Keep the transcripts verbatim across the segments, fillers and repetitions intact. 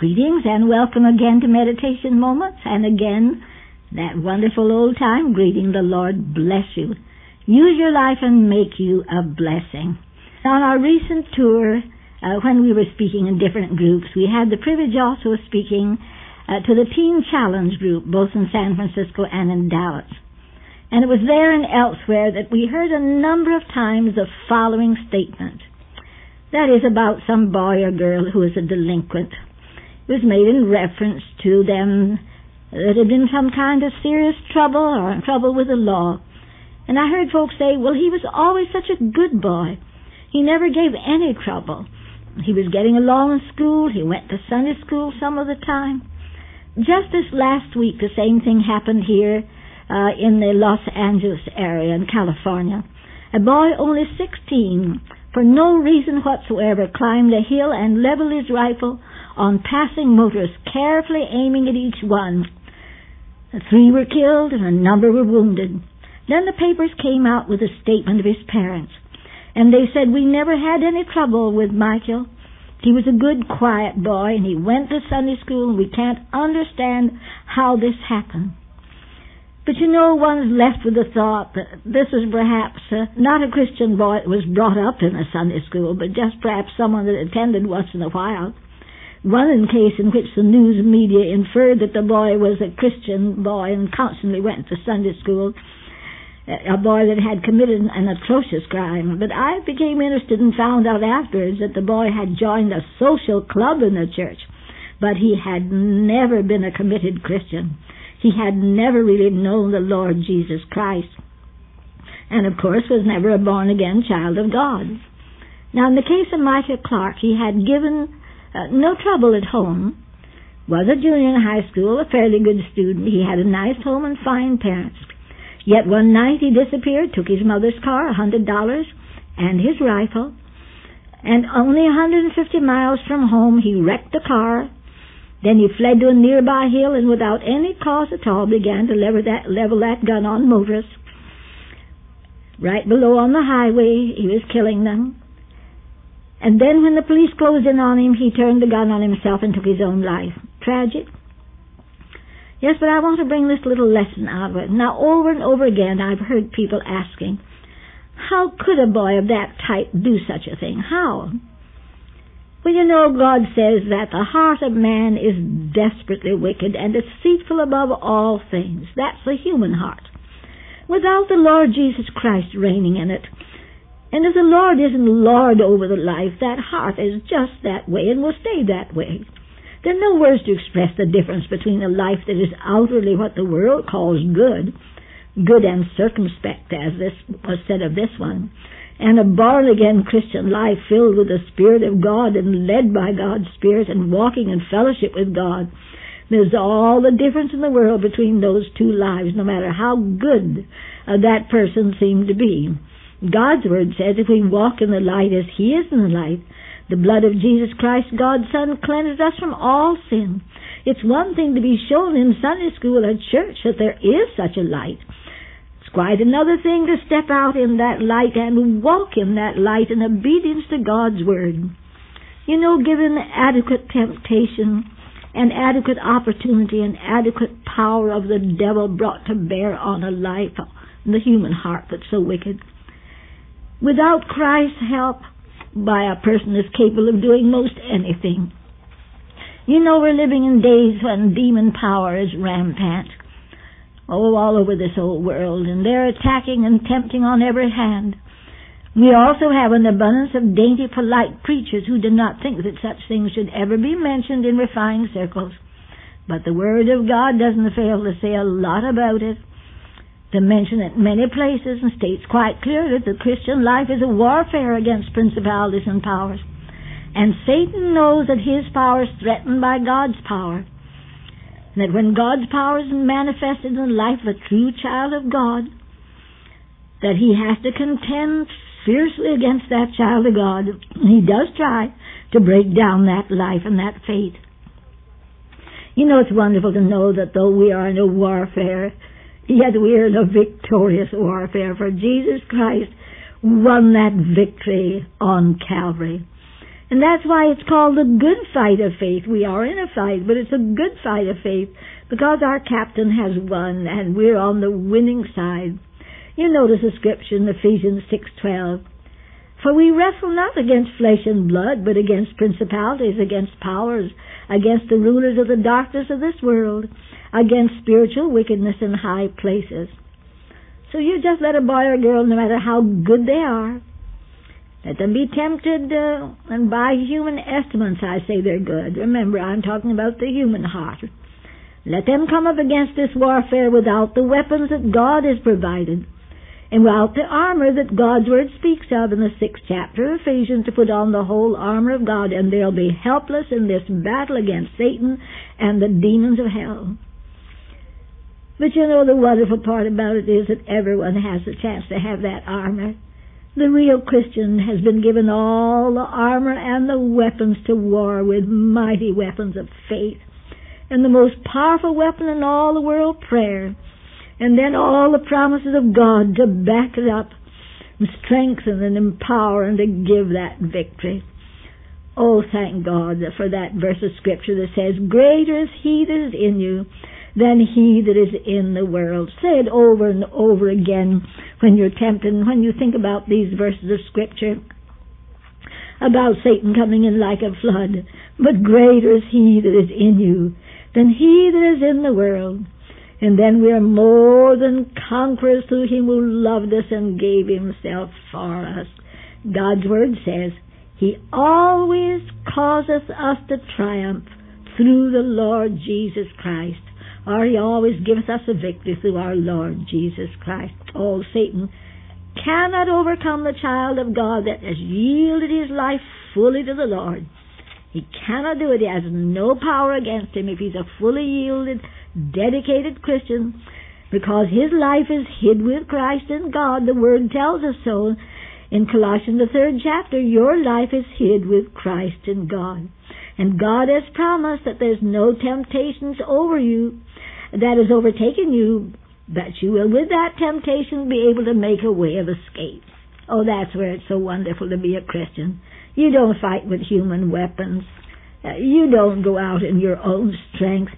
Greetings and welcome again to Meditation Moments, and again, that wonderful old time greeting, the Lord bless you. Use your life and make you a blessing. On our recent tour, uh, when we were speaking in different groups, we had the privilege also of speaking uh, to the Teen Challenge group, both in San Francisco and in Dallas. And it was there and elsewhere that we heard a number of times the following statement. That is about some boy or girl who is a delinquent. It was made in reference to them that had been some kind of serious trouble or in trouble with the law. And I heard folks say, well, he was always such a good boy. He never gave any trouble. He was getting along in school. He went to Sunday school some of the time. Just this last week, the same thing happened here uh, in the Los Angeles area in California. A boy only sixteen, for no reason whatsoever, climbed a hill and leveled his rifle on passing motorists, carefully aiming at each one. Three were killed and a number were wounded. Then the papers came out with a statement of his parents, and they said, we never had any trouble with Michael. He was a good, quiet boy, and he went to Sunday school, and we can't understand how this happened. But you know, one's left with the thought that this was perhaps uh, not a Christian boy that was brought up in a Sunday school, but just perhaps someone that attended once in a while. One in case in which the news media inferred that the boy was a Christian boy and constantly went to Sunday school, a boy that had committed an atrocious crime. But I became interested and found out afterwards that the boy had joined a social club in the church, but he had never been a committed Christian. He had never really known the Lord Jesus Christ, and of course was never a born-again child of God. Now, in the case of Michael Clark, he had given Uh, no trouble at home, was a junior in high school, a fairly good student. He had a nice home and fine parents. Yet one night he disappeared, took his mother's car, a hundred dollars, and his rifle, and only a hundred and fifty miles from home he wrecked the car. Then he fled to a nearby hill and without any cause at all began to level that, level that gun on motorists. Right below on the highway, he was killing them. And then when the police closed in on him, he turned the gun on himself and took his own life. Tragic? Yes, but I want to bring this little lesson out of it. Now, over and over again, I've heard people asking, how could a boy of that type do such a thing? How? Well, you know, God says that the heart of man is desperately wicked and deceitful above all things. That's the human heart. Without the Lord Jesus Christ reigning in it, and if the Lord isn't Lord over the life, that heart is just that way and will stay that way. There are no words to express the difference between a life that is outwardly what the world calls good, good and circumspect, as this was said of this one, and a born-again Christian life filled with the Spirit of God and led by God's Spirit and walking in fellowship with God. There's all the difference in the world between those two lives, no matter how good uh, that person seemed to be. God's Word says if we walk in the light as He is in the light, the blood of Jesus Christ, God's Son, cleanses us from all sin. It's one thing to be shown in Sunday school or church that there is such a light. It's quite another thing to step out in that light and walk in that light in obedience to God's Word. You know, given adequate temptation and adequate opportunity and adequate power of the devil brought to bear on a life, the human heart that's so wicked, without Christ's help, by a person is capable of doing most anything. You know, we're living in days when demon power is rampant. Oh, all over this old world, and they're attacking and tempting on every hand. We also have an abundance of dainty, polite preachers who do not think that such things should ever be mentioned in refined circles. But the Word of God doesn't fail to say a lot about it, to mention it many places, and states quite clearly that the Christian life is a warfare against principalities and powers. And Satan knows that his power is threatened by God's power. And that when God's power is manifested in the life of a true child of God, that he has to contend fiercely against that child of God. He does try to break down that life and that faith. You know, it's wonderful to know that though we are in a warfare, yet we are in a victorious warfare, for Jesus Christ won that victory on Calvary. And that's why it's called the good fight of faith. We are in a fight, but it's a good fight of faith because our captain has won and we're on the winning side. You notice the scripture in Ephesians six twelve. For we wrestle not against flesh and blood, but against principalities, against powers, against the rulers of the darkness of this world, against spiritual wickedness in high places. So you just let a boy or girl, no matter how good they are, let them be tempted, uh, and by human estimates I say they're good. Remember, I'm talking about the human heart. Let them come up against this warfare without the weapons that God has provided, and without the armor that God's Word speaks of in the sixth chapter of Ephesians, to put on the whole armor of God, and they'll be helpless in this battle against Satan and the demons of hell. But you know, the wonderful part about it is that everyone has the chance to have that armor. The real Christian has been given all the armor and the weapons to war with, mighty weapons of faith, and the most powerful weapon in all the world, prayer, and then all the promises of God to back it up and strengthen and empower and to give that victory. Oh, thank God for that verse of Scripture that says, greater is He that is in you than he that is in the world. Say it over and over again when you're tempted, and when you think about these verses of Scripture about Satan coming in like a flood. But greater is He that is in you than he that is in the world. And then we are more than conquerors through Him who loved us and gave Himself for us. God's Word says, He always causeth us to triumph through the Lord Jesus Christ. Or He always giveth us a victory through our Lord Jesus Christ. Oh, Satan cannot overcome the child of God that has yielded his life fully to the Lord. He cannot do it. He has no power against him if he's a fully yielded, dedicated Christian, because his life is hid with Christ in God. The Word tells us so in Colossians, the third chapter. Your life is hid with Christ in God. And God has promised that there's no temptations over you that has overtaken you, but you will with that temptation be able to make a way of escape. Oh, that's where it's so wonderful to be a Christian. You don't fight with human weapons. Uh, you don't go out in your own strength.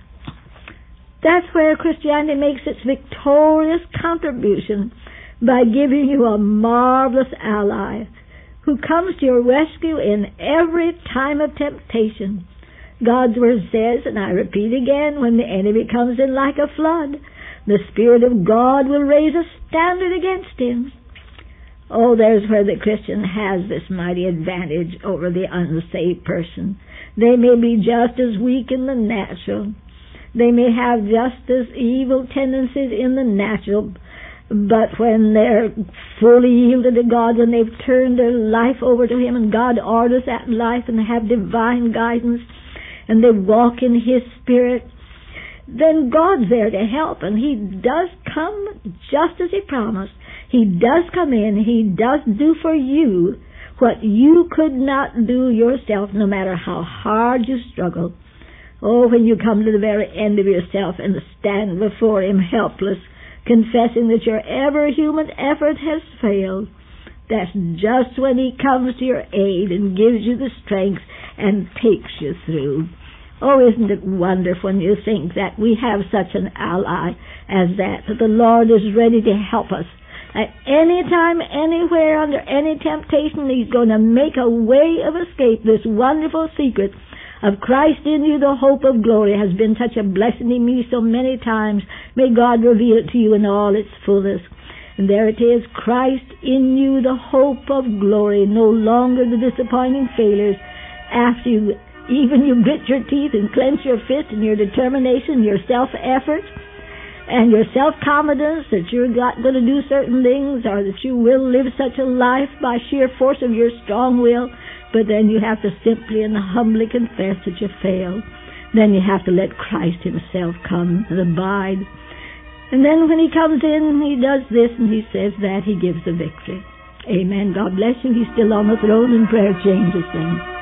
That's where Christianity makes its victorious contribution, by giving you a marvelous ally who comes to your rescue in every time of temptation. God's Word says, and I repeat again, when the enemy comes in like a flood, the Spirit of God will raise a standard against him. Oh, there's where the Christian has this mighty advantage over the unsaved person. They may be just as weak in the natural. They may have just as evil tendencies in the natural, but when they're fully yielded to God, when they've turned their life over to Him and God orders that life and they have divine guidance and they walk in His Spirit, then God's there to help, and He does come just as He promised. He does come in. He does do for you what you could not do yourself, no matter how hard you struggle. Oh, when you come to the very end of yourself and stand before Him helpless, confessing that your ever human effort has failed, that's just when He comes to your aid and gives you the strength and takes you through. Oh, isn't it wonderful when you think that we have such an ally as that, that the Lord is ready to help us. At any time, anywhere, under any temptation, He's going to make a way of escape. This wonderful secret of Christ in you, the hope of glory, has been such a blessing to me so many times. May God reveal it to you in all its fullness. And there it is, Christ in you, the hope of glory, no longer the disappointing failures. After you, even you grit your teeth and clench your fist, and your determination, your self-effort, and your self-confidence that you're not going to do certain things, or that you will live such a life by sheer force of your strong will. But then you have to simply and humbly confess that you failed. Then you have to let Christ Himself come and abide. And then when He comes in, He does this and He says that, He gives the victory. Amen. God bless you. He's still on the throne, and prayer changes things.